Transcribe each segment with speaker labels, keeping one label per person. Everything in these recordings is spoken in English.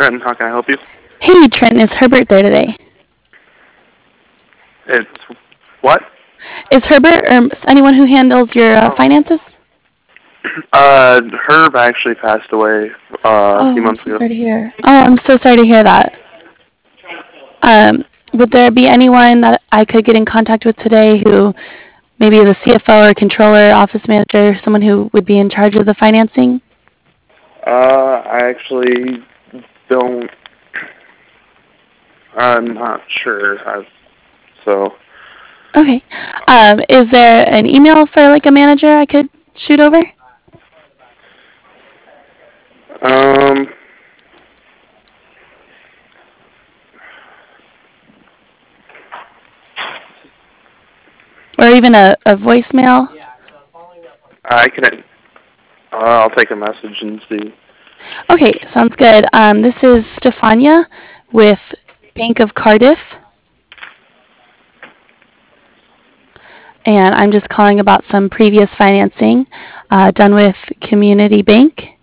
Speaker 1: Trenton. How can I help you?
Speaker 2: Hey, Trenton, is Herbert there today?
Speaker 1: It's what?
Speaker 2: Is Herbert or anyone who handles your finances?
Speaker 1: Herb actually passed away a
Speaker 2: Oh,
Speaker 1: few
Speaker 2: I'm
Speaker 1: months
Speaker 2: so
Speaker 1: ago.
Speaker 2: sorry to hear. Oh, I'm so sorry to hear that. Um, would there be anyone that I could get in contact with today who maybe the CFO or controller, office manager, someone who would be in charge of the financing?
Speaker 1: I actually don't. I'm not sure. So,
Speaker 2: Okay. Is there an email for like a manager I could shoot over?
Speaker 1: um,
Speaker 2: Or even a voicemail?
Speaker 1: I can. I'll take a message and see.
Speaker 2: Okay, sounds good. This is Stefania with Bank of Cardiff, and I'm just calling about some previous financing done with Community Bank.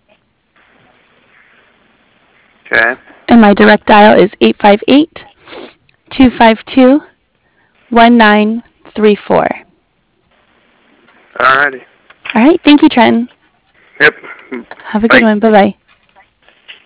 Speaker 1: Okay.
Speaker 2: And my direct dial is 858-252-1934.
Speaker 1: Alrighty.
Speaker 2: All right, thank you, Trenton.
Speaker 1: Yep.
Speaker 2: Have a good
Speaker 1: Bye.
Speaker 2: one. Bye-bye.